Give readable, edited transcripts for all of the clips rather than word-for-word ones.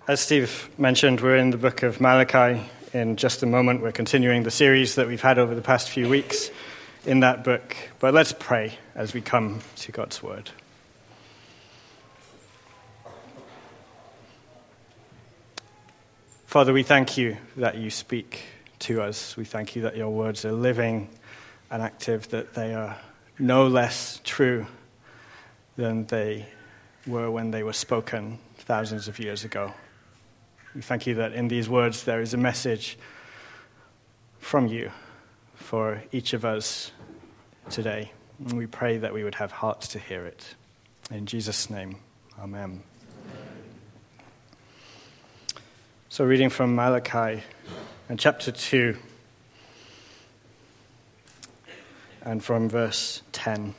As Steve mentioned, we're in the book of Malachi. In just a moment, we're continuing the series that we've had over the past few weeks in that book. But let's pray as we come to God's word. Father, we thank you that you speak to us. We thank you that your words are living and active, that they are no less true than they were when they were spoken thousands of years ago. We thank you that in these words there is a message from you for each of us today. And we pray that we would have hearts to hear it. In Jesus' name, amen. So reading from Malachi and chapter 2 and from verse 10.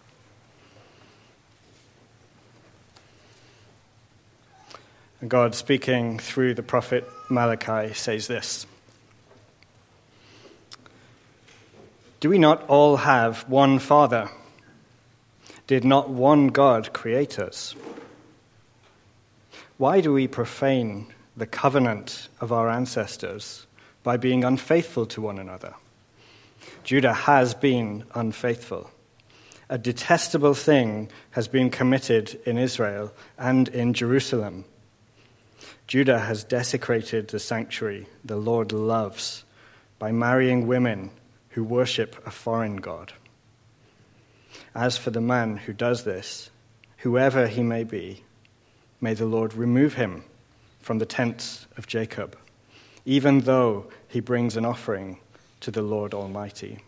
And God, speaking through the prophet Malachi, says this: Do we not all have one Father? Did not one God create us? Why do we profane the covenant of our ancestors by being unfaithful to one another? Judah has been unfaithful. A detestable thing has been committed in Israel and in Jerusalem. Judah has desecrated the sanctuary the Lord loves by marrying women who worship a foreign god. As for the man who does this, whoever he may be, may the Lord remove him from the tents of Jacob, even though he brings an offering to the Lord Almighty.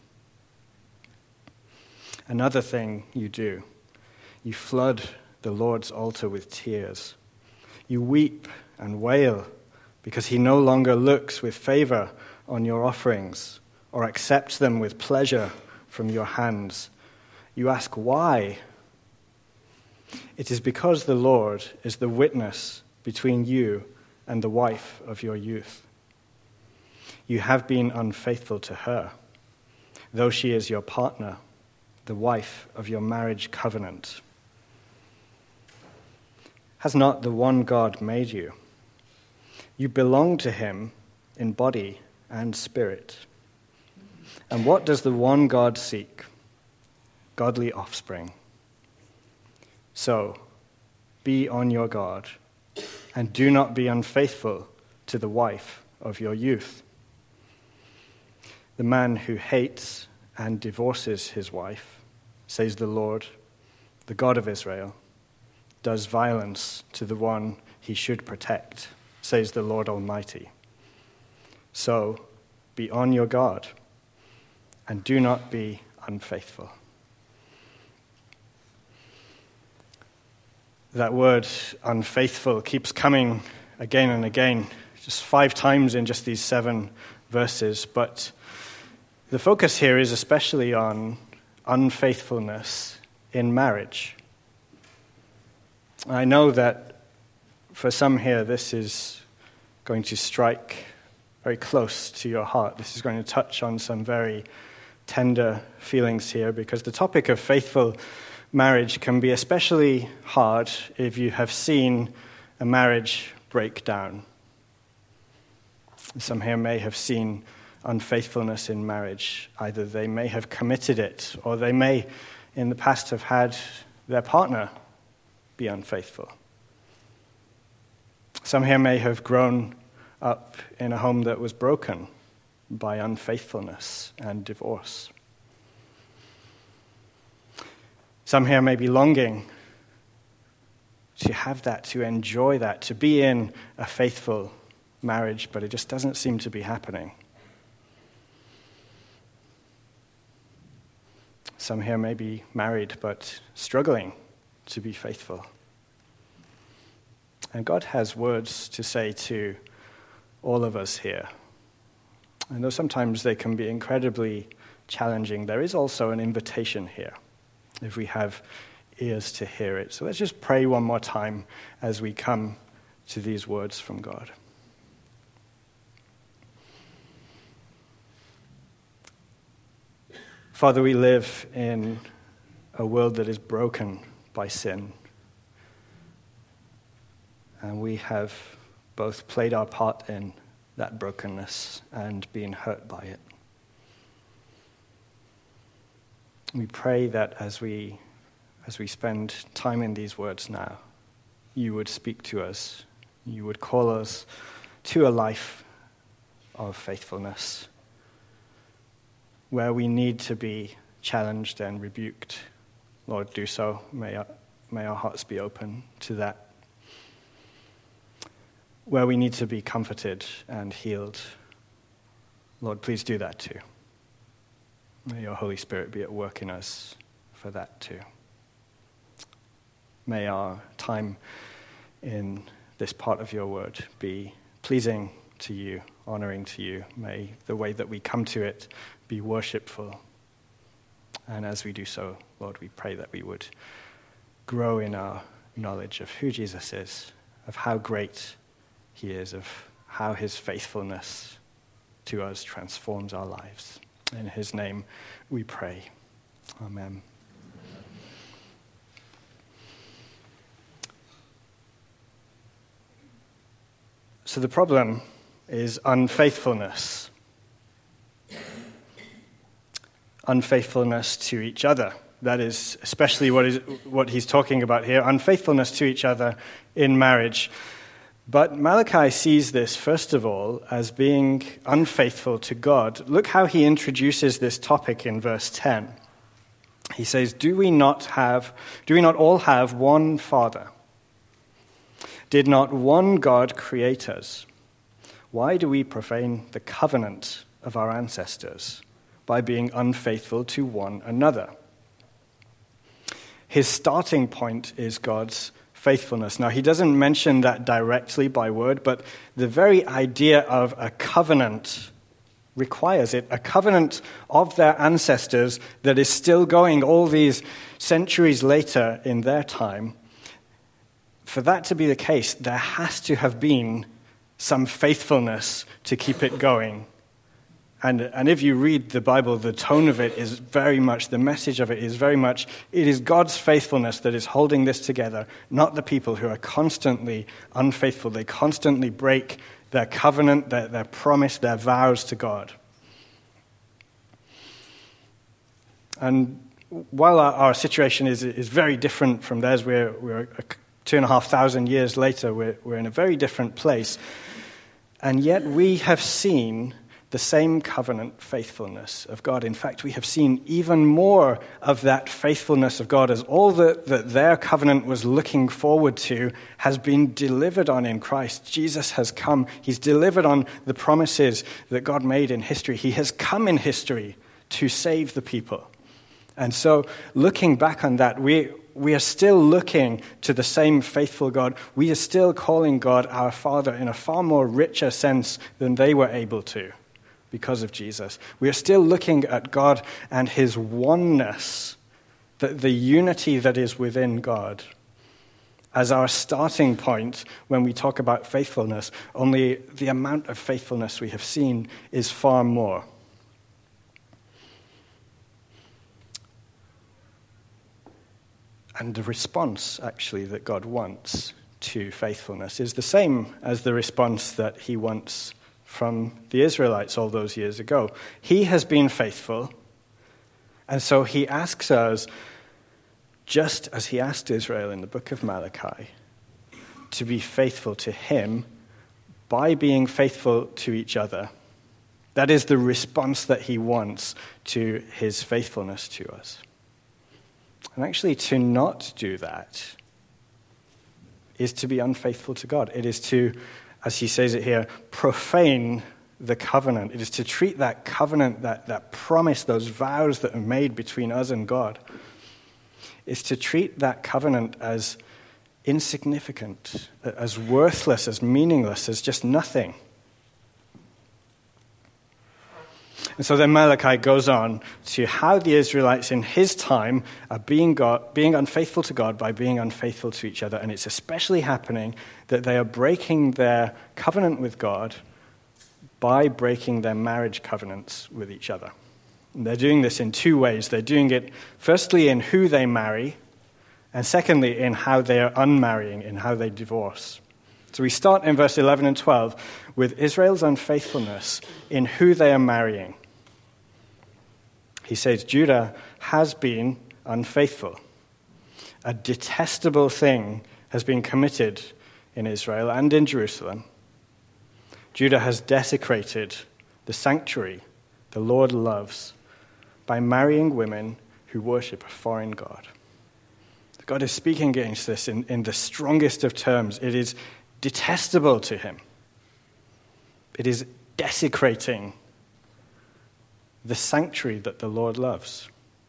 Another thing you do, you flood the Lord's altar with tears. You weep and wail because he no longer looks with favor on your offerings or accepts them with pleasure from your hands. You ask why? It is because the Lord is the witness between you and the wife of your youth. You have been unfaithful to her, though she is your partner, the wife of your marriage covenant. Has not the one God made you? You belong to him in body and spirit. And what does the one God seek? Godly offspring. So, be on your guard, and do not be unfaithful to the wife of your youth. The man who hates and divorces his wife, says the Lord, the God of Israel, does violence to the one he should protect, says the Lord Almighty. So, be on your guard, and do not be unfaithful. That word, unfaithful, keeps coming again and again, just 5 times in just these 7 verses. But the focus here is especially on unfaithfulness in marriage. I know that for some here, this is going to strike very close to your heart. This is going to touch on some very tender feelings here, because the topic of faithful marriage can be especially hard if you have seen a marriage break down. Some here may have seen unfaithfulness in marriage. Either they may have committed it, or they may in the past have had their partner be unfaithful. Some here may have grown up in a home that was broken by unfaithfulness and divorce. Some here may be longing to have that, to enjoy that, to be in a faithful marriage, but it just doesn't seem to be happening. Some here may be married but struggling to be faithful. And God has words to say to all of us here. And though sometimes they can be incredibly challenging, there is also an invitation here, if we have ears to hear it. So let's just pray one more time as we come to these words from God. Father, we live in a world that is broken by sin. And we have both played our part in that brokenness and been hurt by it. We pray that as we spend time in these words now, you would speak to us. You would call us to a life of faithfulness where we need to be challenged and rebuked. Lord, do so. May our hearts be open to that. Where we need to be comforted and healed, Lord, please do that too. May your Holy Spirit be at work in us for that too. May our time in this part of your word be pleasing to you, honoring to you. May the way that we come to it be worshipful. And as we do so, Lord, we pray that we would grow in our knowledge of who Jesus is, of how great he is, of how his faithfulness to us transforms our lives. In his name we pray. Amen. So the problem is unfaithfulness. Unfaithfulness to each other. That is especially what he's talking about here, unfaithfulness to each other in marriage. But Malachi sees this, first of all, as being unfaithful to God. Look how he introduces this topic in verse 10. He says, Do we not all have one Father? Did not one God create us? Why do we profane the covenant of our ancestors by being unfaithful to one another? His starting point is God's faithfulness. Now, he doesn't mention that directly by word, but the very idea of a covenant requires it. A covenant of their ancestors that is still going all these centuries later in their time. For that to be the case, there has to have been some faithfulness to keep it going. And if you read the Bible, the tone of it is very much, the message of it is very much, it is God's faithfulness that is holding this together, not the people who are constantly unfaithful. They constantly break their covenant, their promise, their vows to God. And while our situation is very different from theirs, we're 2,500 years later, we're in a very different place. And yet we have seen the same covenant faithfulness of God. In fact, we have seen even more of that faithfulness of God as all that their covenant was looking forward to has been delivered on in Christ. Jesus has come. He's delivered on the promises that God made in history. He has come in history to save the people. And so looking back on that, we are still looking to the same faithful God. We are still calling God our Father in a far more richer sense than they were able to because of Jesus. We are still looking at God and his oneness, the unity that is within God, as our starting point when we talk about faithfulness. Only the amount of faithfulness we have seen is far more. And the response, actually, that God wants to faithfulness is the same as the response that he wants from the Israelites all those years ago. He has been faithful, and so he asks us, just as he asked Israel in the book of Malachi, to be faithful to him by being faithful to each other. That is the response that he wants to his faithfulness to us. And actually, to not do that is to be unfaithful to God. It is to, as he says it here, profane the covenant. It is to treat that covenant, that promise, those vows that are made between us and God, is to treat that covenant as insignificant, as worthless, as meaningless, as just nothing. And so then Malachi goes on to how the Israelites in his time are being unfaithful to God by being unfaithful to each other. And it's especially happening that they are breaking their covenant with God by breaking their marriage covenants with each other. And they're doing this in two ways. They're doing it firstly in who they marry, and secondly in how they are unmarrying, in how they divorce. So we start in verse 11 and 12 with Israel's unfaithfulness in who they are marrying. He says, Judah has been unfaithful. A detestable thing has been committed in Israel and in Jerusalem. Judah has desecrated the sanctuary the Lord loves by marrying women who worship a foreign god. God is speaking against this in the strongest of terms. It is detestable to him. It is desecrating the sanctuary that the Lord loves.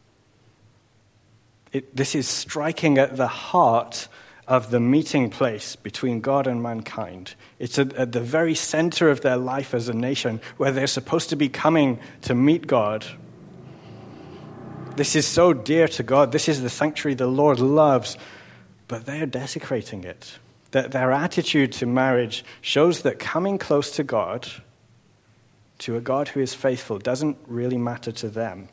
This is striking at the heart of the meeting place between God and mankind. It's at the very center of their life as a nation, where they're supposed to be coming to meet God. This is so dear to God. This is the sanctuary the Lord loves, but they're desecrating it. Their attitude to marriage shows that coming close to God, to a God who is faithful, doesn't really matter to them.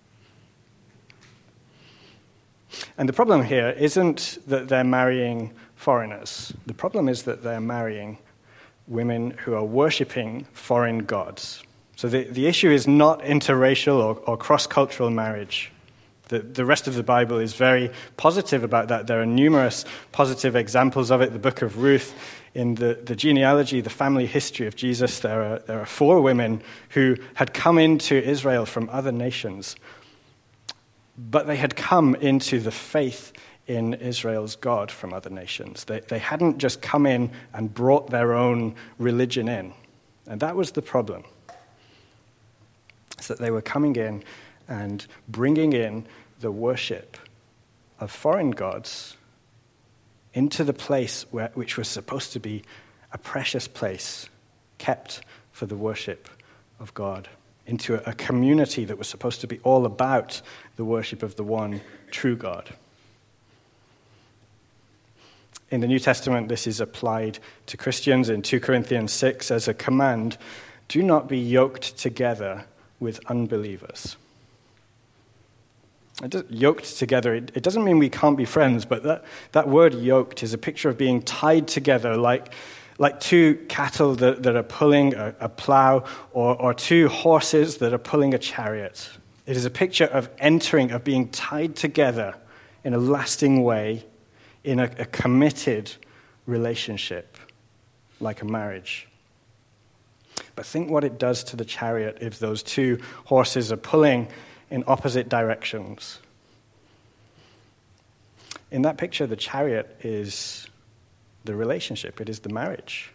And the problem here isn't that they're marrying foreigners. The problem is that they're marrying women who are worshipping foreign gods. So the issue is not interracial or cross-cultural marriage. The rest of the Bible is very positive about that. There are numerous positive examples of it. The book of Ruth, in the genealogy, the family history of Jesus, there are 4 women who had come into Israel from other nations. But they had come into the faith in Israel's God from other nations. They hadn't just come in and brought their own religion in. And that was the problem. It's that they were coming in and bringing in the worship of foreign gods into the place which was supposed to be a precious place kept for the worship of God, into a community that was supposed to be all about the worship of the one true God. In the New Testament, this is applied to Christians in 2 Corinthians 6 as a command: do not be yoked together with unbelievers. Yoked together, it doesn't mean we can't be friends, but that word yoked is a picture of being tied together like 2 cattle that are pulling a plow, or 2 horses that are pulling a chariot. It is a picture of being tied together in a lasting way, in a committed relationship, like a marriage. But think what it does to the chariot if those 2 horses are pulling in opposite directions. In that picture, the chariot is the relationship. It is the marriage.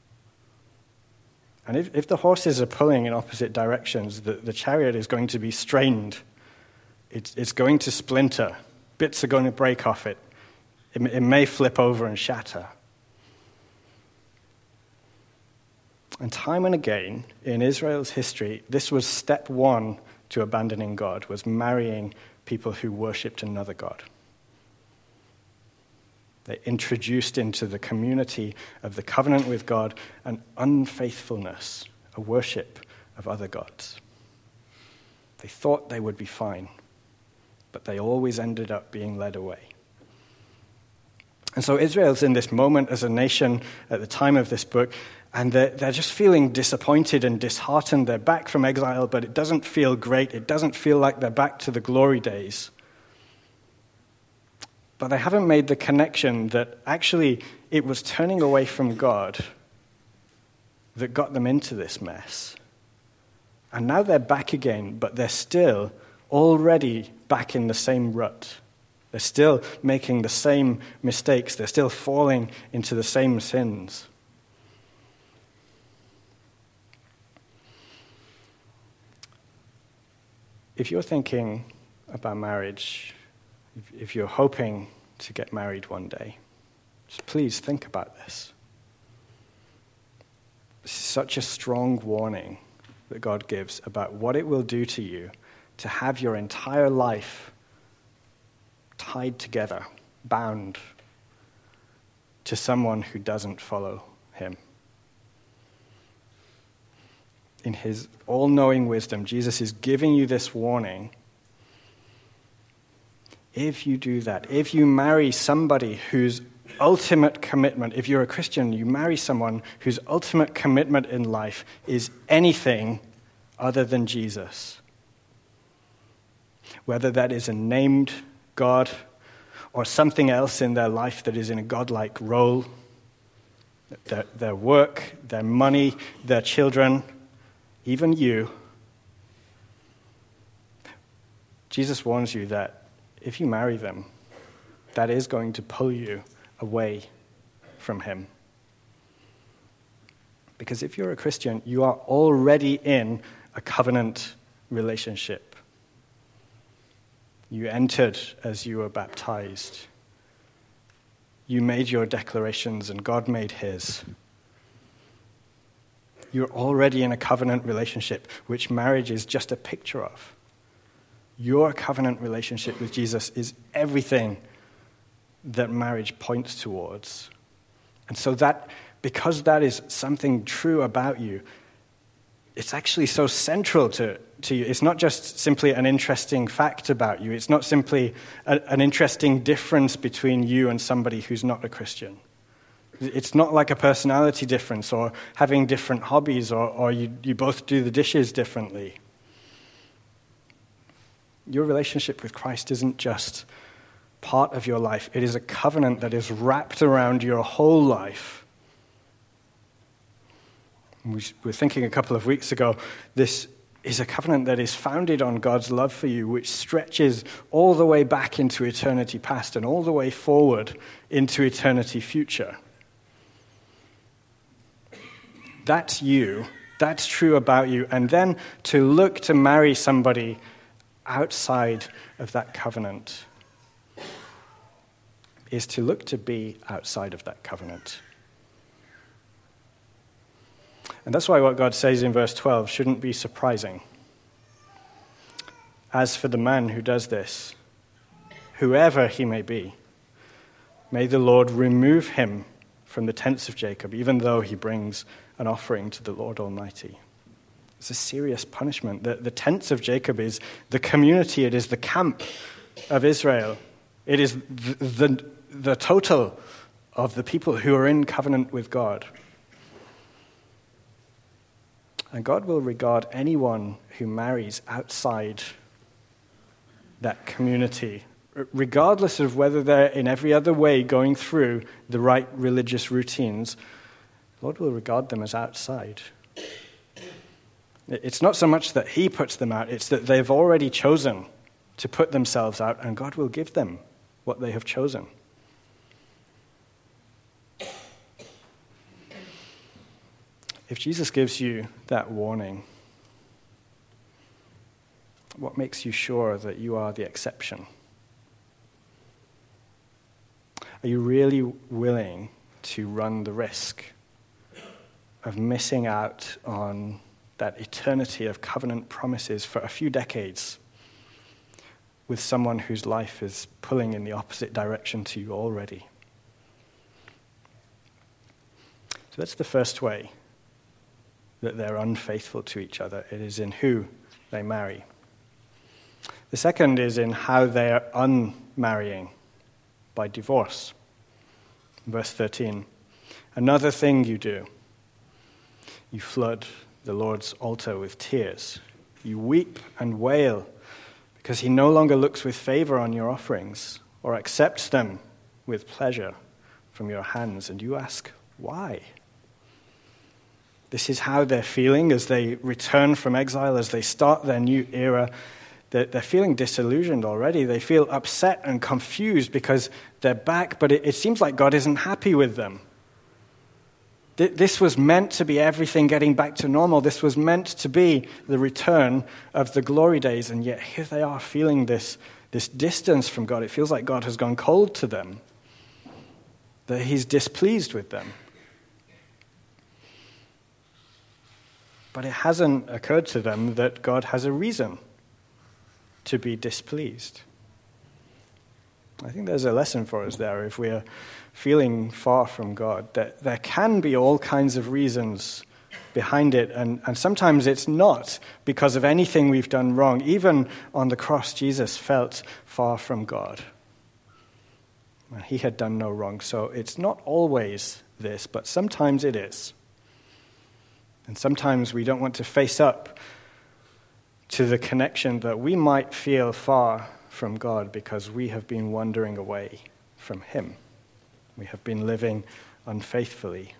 And if the horses are pulling in opposite directions, the chariot is going to be strained. It's going to splinter. Bits are going to break off it. It may flip over and shatter. And time and again, in Israel's history, this was step 1 to abandoning God, was marrying people who worshipped another god. They introduced into the community of the covenant with God an unfaithfulness, a worship of other gods. They thought they would be fine, but they always ended up being led away. And so Israel's in this moment as a nation at the time of this book, and they're just feeling disappointed and disheartened. They're back from exile, but it doesn't feel great. It doesn't feel like they're back to the glory days. But they haven't made the connection that actually it was turning away from God that got them into this mess. And now they're back again, but they're still already back in the same rut. They're still making the same mistakes. They're still falling into the same sins. If you're thinking about marriage, if you're hoping to get married one day, just please think about this. This is such a strong warning that God gives about what it will do to you to have your entire life tied together, bound to someone who doesn't follow him. In his all-knowing wisdom, Jesus is giving you this warning. If you do that, if you marry somebody who's ultimate commitment, if you're a Christian, you marry someone whose ultimate commitment in life is anything other than Jesus. Whether that is a named God or something else in their life that is in a godlike role, their work, their money, their children, even you. Jesus warns you that if you marry them, that is going to pull you away from him. Because if you're a Christian, you are already in a covenant relationship. You entered as you were baptized. You made your declarations and God made his. You're already in a covenant relationship, which marriage is just a picture of. Your covenant relationship with Jesus is everything that marriage points towards. And so that, because that is something true about you, it's actually so central to you. It's not just simply an interesting fact about you. It's not simply an interesting difference between you and somebody who's not a Christian. It's not like a personality difference or having different hobbies or you both do the dishes differently. Your relationship with Christ isn't just part of your life. It is a covenant that is wrapped around your whole life. We were thinking a couple of weeks ago, this is a covenant that is founded on God's love for you, which stretches all the way back into eternity past and all the way forward into eternity future. That's you. That's true about you. And then to look to marry somebody outside of that covenant is to look to be outside of that covenant. And that's why what God says in verse 12 shouldn't be surprising. As for the man who does this, whoever he may be, may the Lord remove him from the tents of Jacob, even though he brings an offering to the Lord Almighty. It's a serious punishment. The tents of Jacob is the community, it is the camp of Israel. It is the total of the people who are in covenant with God. And God will regard anyone who marries outside that community, regardless of whether they're in every other way going through the right religious routines. God will regard them as outside. It's not so much that he puts them out, it's that they've already chosen to put themselves out, and God will give them what they have chosen. If Jesus gives you that warning, what makes you sure that you are the exception? Are you really willing to run the risk of missing out on that eternity of covenant promises for a few decades with someone whose life is pulling in the opposite direction to you already? So that's the first way that they're unfaithful to each other. It is in who they marry. The second is in how they are unmarrying, by divorce. Verse 13, another thing you do, you flood the Lord's altar with tears. You weep and wail because he no longer looks with favor on your offerings or accepts them with pleasure from your hands. And you ask, why? This is how they're feeling as they return from exile, as they start their new era. They're feeling disillusioned already. They feel upset and confused because they're back, but it seems like God isn't happy with them. This was meant to be everything getting back to normal. This was meant to be the return of the glory days, and yet here they are feeling this distance from God. It feels like God has gone cold to them, that he's displeased with them. But it hasn't occurred to them that God has a reason to be displeased. I think there's a lesson for us there if we're feeling far from God, that there can be all kinds of reasons behind it, and sometimes it's not because of anything we've done wrong. Even on the cross, Jesus felt far from God. He had done no wrong. So it's not always this, but sometimes it is. And sometimes we don't want to face up to the connection that we might feel far from God because we have been wandering away from him. We have been living unfaithfully.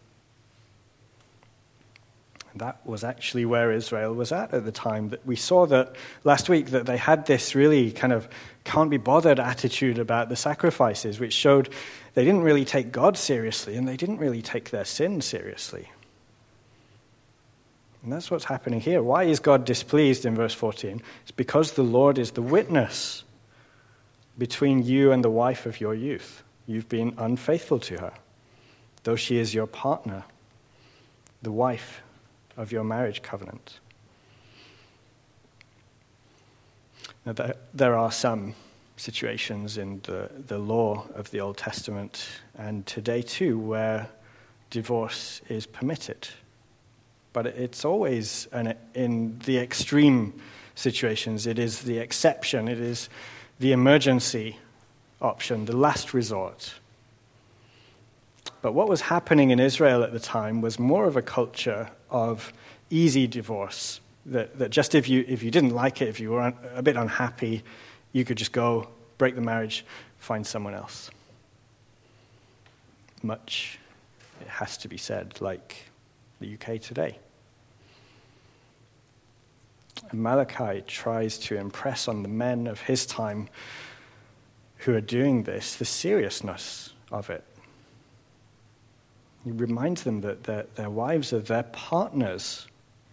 And that was actually where Israel was at the time. That we saw that last week that they had this really kind of can't be bothered attitude about the sacrifices, which showed they didn't really take God seriously and they didn't really take their sin seriously. And that's what's happening here. Why is God displeased in verse 14? It's because the Lord is the witness between you and the wife of your youth. You've been unfaithful to her, though she is your partner, the wife of your marriage covenant. Now, there are some situations in the law of the Old Testament and today too where divorce is permitted. But it's always, in the extreme situations, it is the exception, it is the emergency option, the last resort. But what was happening in Israel at the time was more of a culture of easy divorce, that just if you didn't like it, if you were a bit unhappy, you could just go, break the marriage, find someone else. Much, it has to be said, like the UK today. And Malachi tries to impress on the men of his time who are doing this the seriousness of it. He reminds them that their wives are their partners,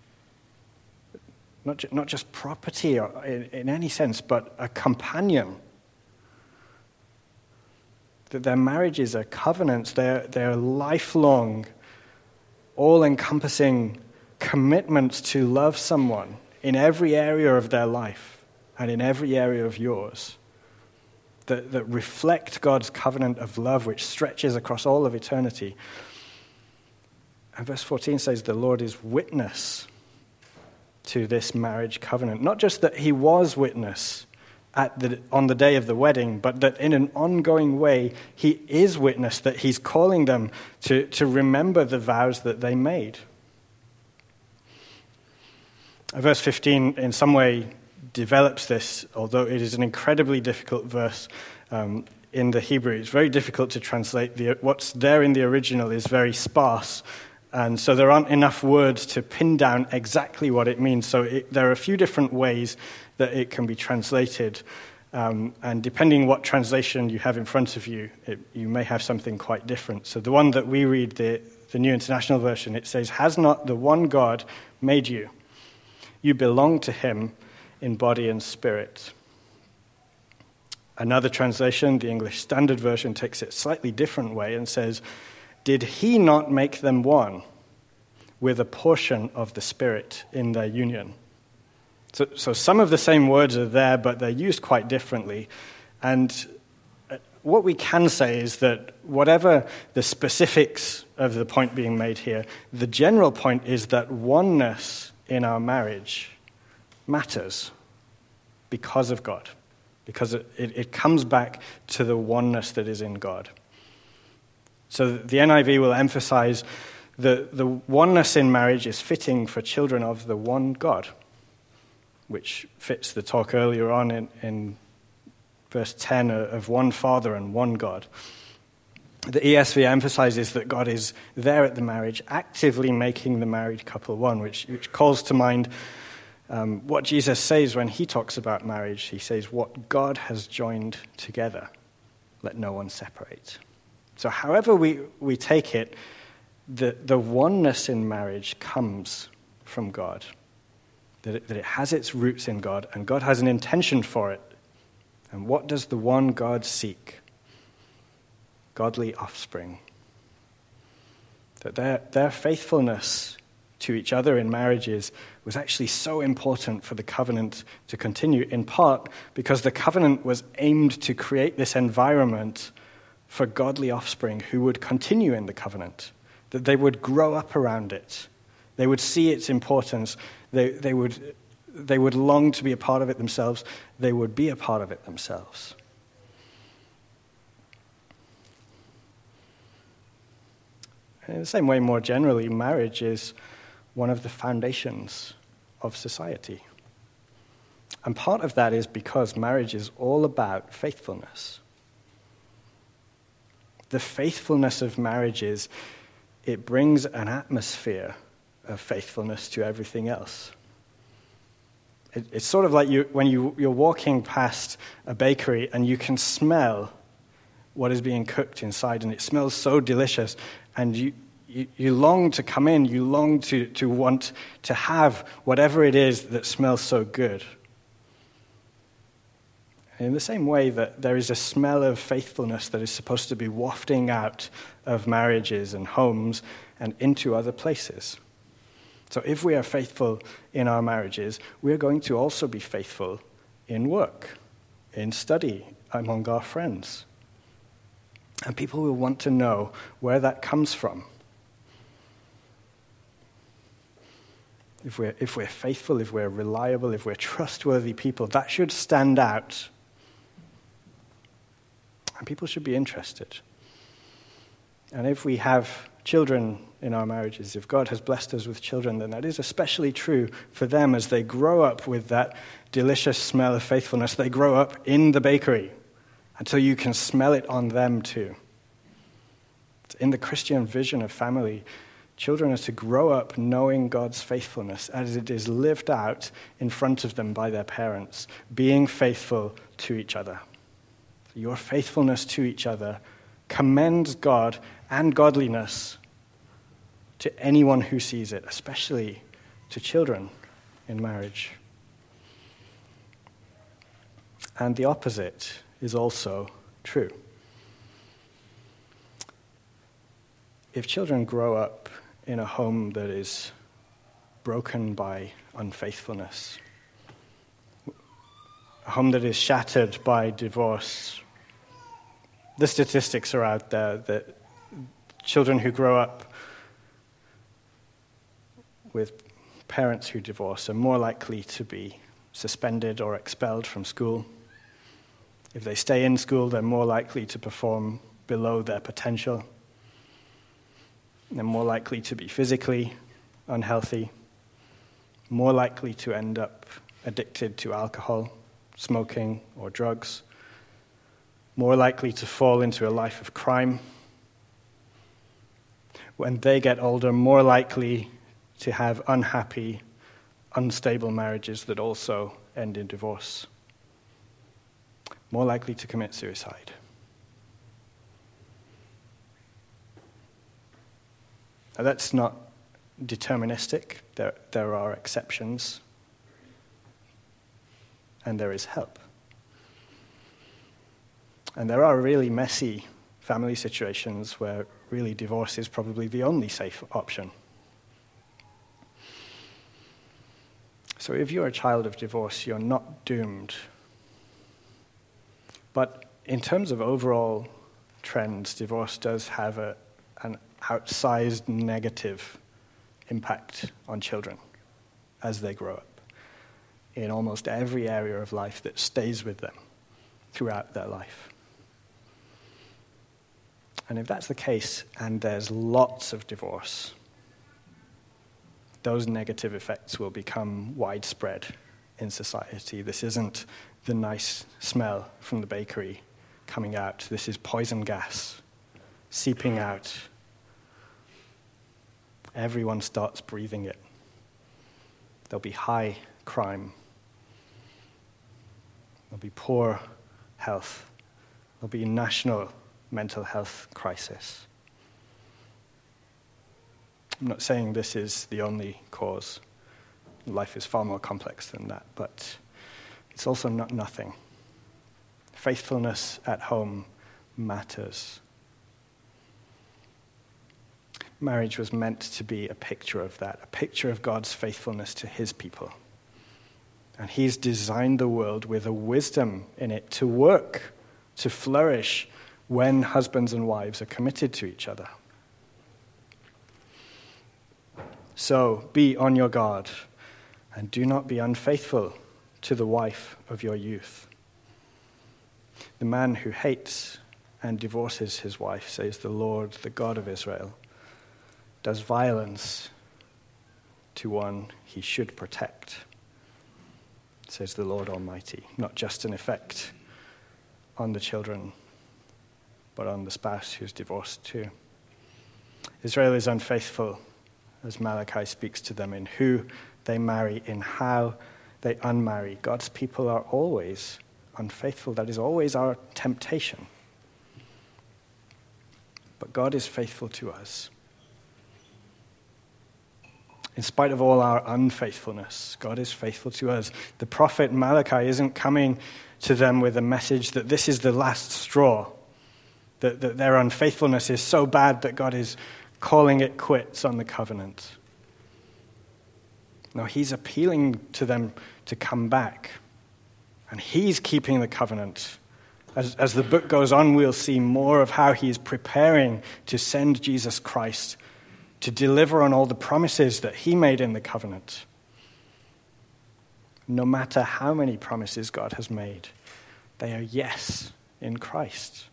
not just property in any sense, but a companion. That their marriages are covenants, they're lifelong, all-encompassing commitments to love someone in every area of their life and in every area of yours, that reflect God's covenant of love which stretches across all of eternity. And verse 14 says the Lord is witness to this marriage covenant. Not just that he was witness on the day of the wedding, but that in an ongoing way he is witness, that he's calling them to remember the vows that they made. Verse 15 in some way develops this, although it is an incredibly difficult verse in the Hebrew. It's very difficult to translate. What's there in the original is very sparse, and so there aren't enough words to pin down exactly what it means. So there are a few different ways that it can be translated, and depending what translation you have in front of you, you may have something quite different. So the one that we read, the New International Version, it says, "Has not the one God made you? You belong to him in body and spirit." Another translation, the English Standard Version, takes it a slightly different way and says, "Did he not make them one with a portion of the Spirit in their union?" So some of the same words are there, but they're used quite differently. And what we can say is that whatever the specifics of the point being made here, the general point is that oneness in our marriage matters because of God, because it comes back to the oneness that is in God. So the NIV will emphasize the oneness in marriage is fitting for children of the one God, which fits the talk earlier on in verse 10 of one Father and one God. The ESV emphasizes that God is there at the marriage, actively making the married couple one, which calls to mind what Jesus says when he talks about marriage. He says, "What God has joined together, let no one separate." So however we take it, the oneness in marriage comes from God, that it has its roots in God, and God has an intention for it. And what does the one God seek? Godly offspring. That their faithfulness to each other in marriages was actually so important for the covenant to continue, in part because the covenant was aimed to create this environment for godly offspring who would continue in the covenant, that they would grow up around it. They would see its importance. They would long to be a part of it themselves. They would be a part of it themselves. In the same way, more generally, marriage is one of the foundations of society. And part of that is because marriage is all about faithfulness. The faithfulness of marriages, it brings an atmosphere of faithfulness to everything else. It's sort of like when you're walking past a bakery and you can smell what is being cooked inside, and it smells so delicious, and you long to come in, you long to want to have whatever it is that smells so good. In the same way that there is a smell of faithfulness that is supposed to be wafting out of marriages and homes and into other places. So if we are faithful in our marriages, we're going to also be faithful in work, in study, among our friends. And people will want to know where that comes from. If we're faithful, if we're reliable, if we're trustworthy people, that should stand out. And people should be interested. And if we have children in our marriages, if God has blessed us with children, then that is especially true for them as they grow up with that delicious smell of faithfulness. They grow up in the bakery until you can smell it on them too. In the Christian vision of family, children are to grow up knowing God's faithfulness as it is lived out in front of them by their parents, being faithful to each other. Your faithfulness to each other commends God and godliness to anyone who sees it, especially to children in marriage. And the opposite is also true. If children grow up in a home that is broken by unfaithfulness, a home that is shattered by divorce, the statistics are out there that children who grow up with parents who divorce are more likely to be suspended or expelled from school. If they stay in school, they're more likely to perform below their potential. They're more likely to be physically unhealthy, more likely to end up addicted to alcohol, smoking, or drugs, more likely to fall into a life of crime. When they get older, more likely to have unhappy, unstable marriages that also end in divorce, more likely to commit suicide. Now, that's not deterministic. There are exceptions, and there is help. And there are really messy family situations where really divorce is probably the only safe option. So if you're a child of divorce, you're not doomed. But in terms of overall trends, divorce does have an outsized negative impact on children as they grow up in almost every area of life that stays with them throughout their life. And if that's the case, and there's lots of divorce, those negative effects will become widespread in society. This isn't the nice smell from the bakery coming out. This is poison gas seeping out. Everyone starts breathing it. There'll be high crime. There'll be poor health. There'll be national mental health crisis. I'm not saying this is the only cause. Life is far more complex than that, but it's also not nothing. Faithfulness at home matters. Marriage was meant to be a picture of that, a picture of God's faithfulness to his people. And he's designed the world with a wisdom in it to work, to flourish when husbands and wives are committed to each other. So be on your guard, and do not be unfaithful to the wife of your youth. The man who hates and divorces his wife, says the Lord, the God of Israel, does violence to one he should protect, says the Lord Almighty. Not just an effect on the children, but on the spouse who's divorced too. Israel is unfaithful as Malachi speaks to them in who they marry, in how they unmarry. God's people are always unfaithful. That is always our temptation. But God is faithful to us. In spite of all our unfaithfulness, God is faithful to us. The prophet Malachi isn't coming to them with a message that this is the last straw, that their unfaithfulness is so bad that God is calling it quits on the covenant. No, he's appealing to them to come back. And he's keeping the covenant. As the book goes on, we'll see more of how he is preparing to send Jesus Christ to deliver on all the promises that he made in the covenant. No matter how many promises God has made, they are yes in Christ.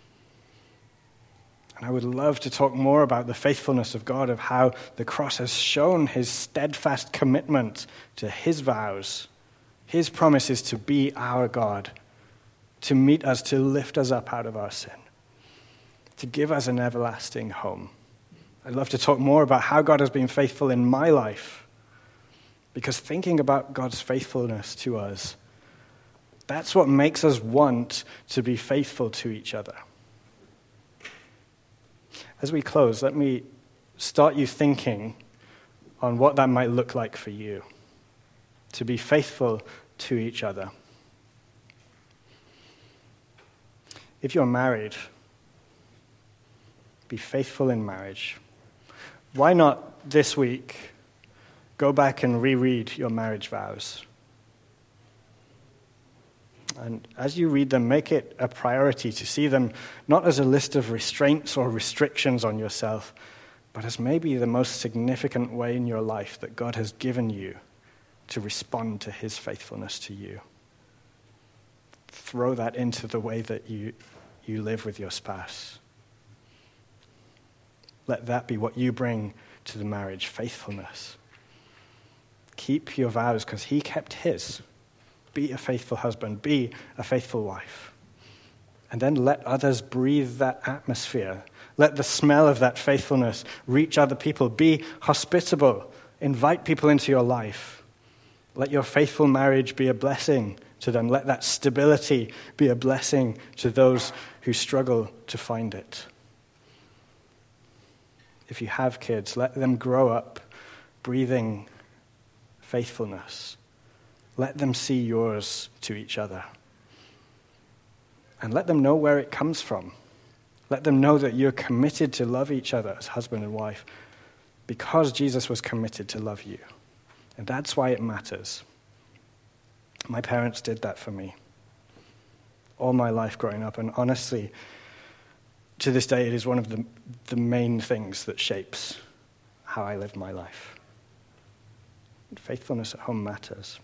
And I would love to talk more about the faithfulness of God, of how the cross has shown his steadfast commitment to his vows, his promises to be our God, to meet us, to lift us up out of our sin, to give us an everlasting home. I'd love to talk more about how God has been faithful in my life, because thinking about God's faithfulness to us, that's what makes us want to be faithful to each other. As we close, let me start you thinking on what that might look like for you, to be faithful to each other. If you're married, be faithful in marriage. Why not this week go back and reread your marriage vows? And as you read them, make it a priority to see them not as a list of restraints or restrictions on yourself, but as maybe the most significant way in your life that God has given you to respond to his faithfulness to you. Throw that into the way that you live with your spouse. Let that be what you bring to the marriage, faithfulness. Keep your vows because he kept his. Be a faithful husband. Be a faithful wife. And then let others breathe that atmosphere. Let the smell of that faithfulness reach other people. Be hospitable. Invite people into your life. Let your faithful marriage be a blessing to them. Let that stability be a blessing to those who struggle to find it. If you have kids, let them grow up breathing faithfulness. Let them see yours to each other. And let them know where it comes from. Let them know that you're committed to love each other as husband and wife because Jesus was committed to love you. And that's why it matters. My parents did that for me all my life growing up. And honestly, to this day, it is one of the main things that shapes how I live my life. Faithfulness at home matters.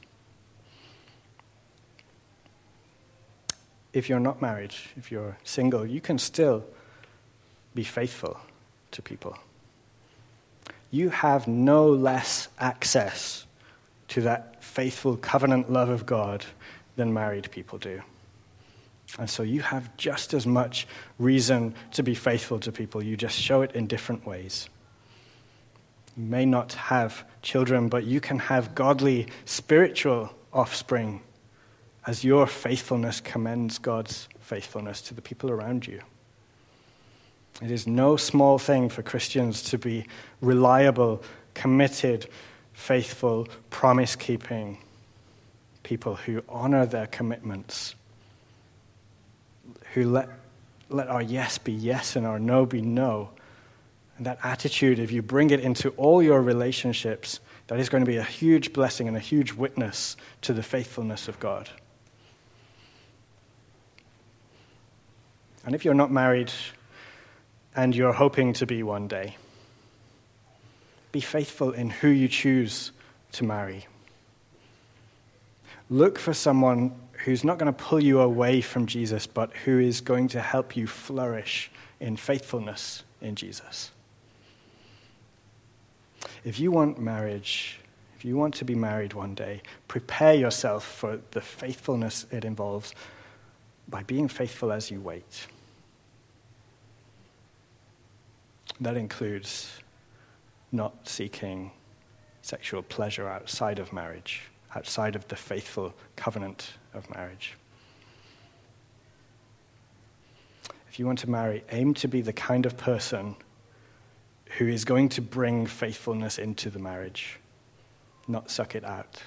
If you're not married, if you're single, you can still be faithful to people. You have no less access to that faithful covenant love of God than married people do. And so you have just as much reason to be faithful to people. You just show it in different ways. You may not have children, but you can have godly, spiritual offspring as your faithfulness commends God's faithfulness to the people around you. It is no small thing for Christians to be reliable, committed, faithful, promise-keeping people who honor their commitments, who let our yes be yes and our no be no. And that attitude, if you bring it into all your relationships, that is going to be a huge blessing and a huge witness to the faithfulness of God. And if you're not married and you're hoping to be one day, be faithful in who you choose to marry. Look for someone who's not going to pull you away from Jesus, but who is going to help you flourish in faithfulness in Jesus. If you want marriage, if you want to be married one day, prepare yourself for the faithfulness it involves by being faithful as you wait. That includes not seeking sexual pleasure outside of marriage, outside of the faithful covenant of marriage. If you want to marry, aim to be the kind of person who is going to bring faithfulness into the marriage, not suck it out.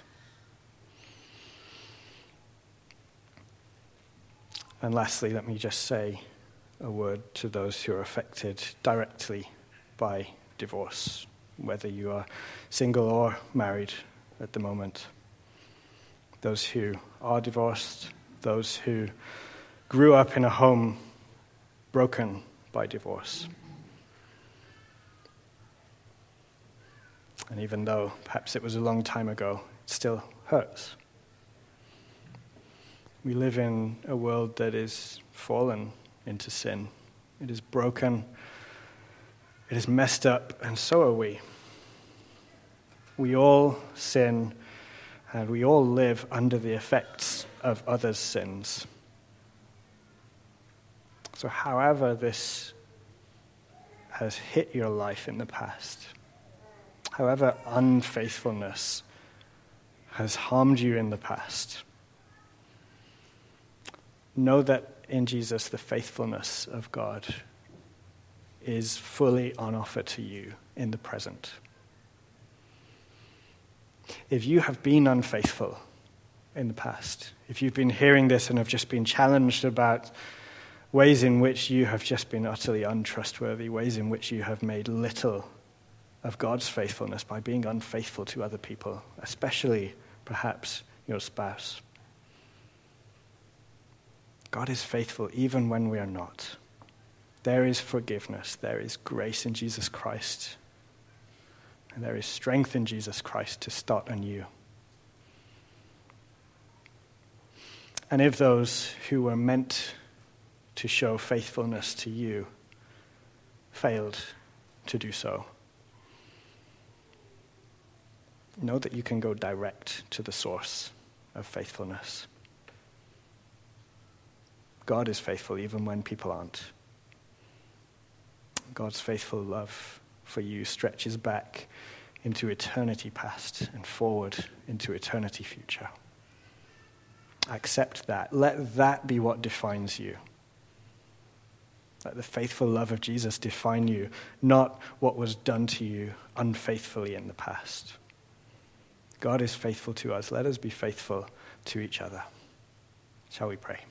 And lastly, let me just say a word to those who are affected directly by divorce, whether you are single or married at the moment. Those who are divorced, those who grew up in a home broken by divorce. And even though perhaps it was a long time ago, it still hurts. We live in a world that is fallen into sin. It is broken. It is messed up, and so are we. We all sin, and we all live under the effects of others' sins. So however this has hit your life in the past, however unfaithfulness has harmed you in the past, know that in Jesus the faithfulness of God is fully on offer to you in the present. If you have been unfaithful in the past, if you've been hearing this and have just been challenged about ways in which you have just been utterly untrustworthy, ways in which you have made little of God's faithfulness by being unfaithful to other people, especially perhaps your spouse. God is faithful even when we are not. There is forgiveness, there is grace in Jesus Christ, and there is strength in Jesus Christ to start anew. And if those who were meant to show faithfulness to you failed to do so, know that you can go direct to the source of faithfulness. God is faithful even when people aren't. God's faithful love for you stretches back into eternity past and forward into eternity future. Accept that. Let that be what defines you. Let the faithful love of Jesus define you, not what was done to you unfaithfully in the past. God is faithful to us. Let us be faithful to each other. Shall we pray?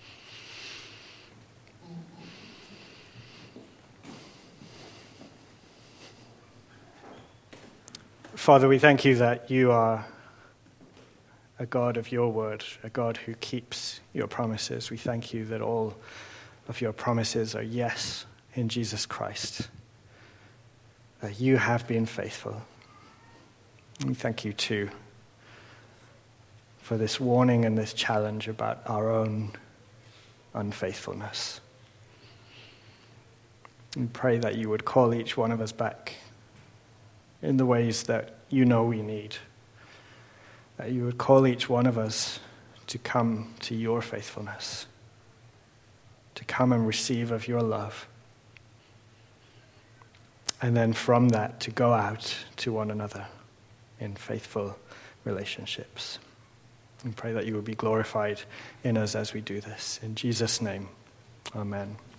Father, we thank you that you are a God of your word, a God who keeps your promises. We thank you that all of your promises are yes in Jesus Christ, that you have been faithful. We thank you too for this warning and this challenge about our own unfaithfulness. We pray that you would call each one of us back in the ways that you know we need. That you would call each one of us to come to your faithfulness, to come and receive of your love. And then from that, to go out to one another in faithful relationships. We pray that you would be glorified in us as we do this. In Jesus' name, amen.